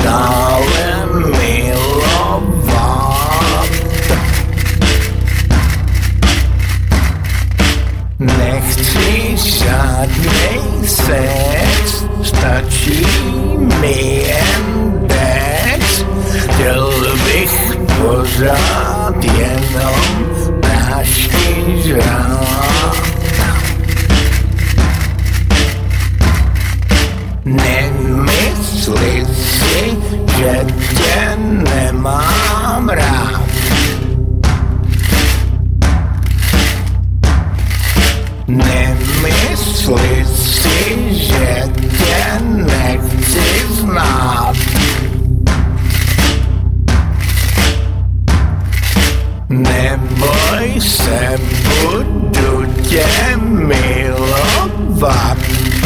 dále milovat. Nechci žádnej sex, stačí mi jen dex. Chtěl bych pořád jenom prášky žrát. Nemysli si, že tě nemám rád. Nemysli si, že tě nechci znát. Neboj se, budu tě milovat.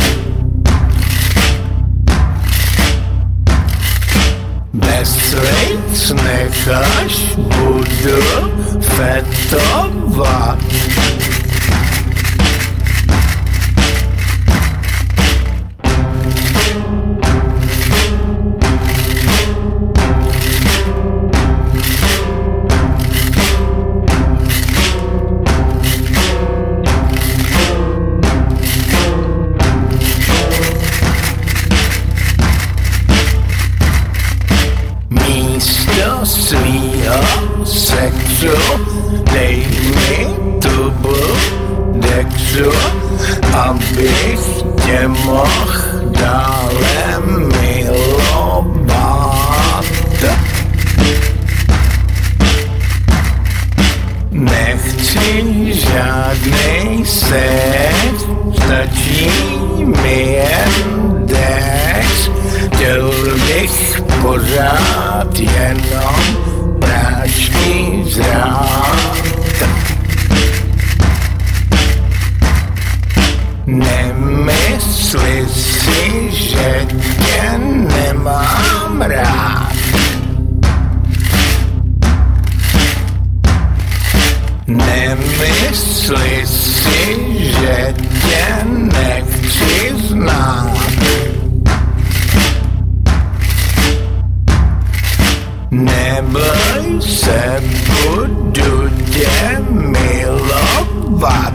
Bez lic necháš, budu fetovat. Místo svýho sexu dej mi tubu dexu, abych tě mohl dále milovat. Nechci žádnej sex, stačí mi jen dex. Chtěl bych pořád jenom prášky žrát. Nemysli si, že tě nemám rád. Nemysli si, že tě nechci znát. Neboj se, budu tě milovat.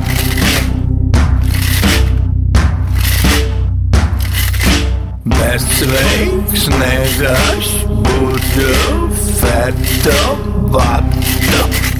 Bez svých nežaš budu fetovat.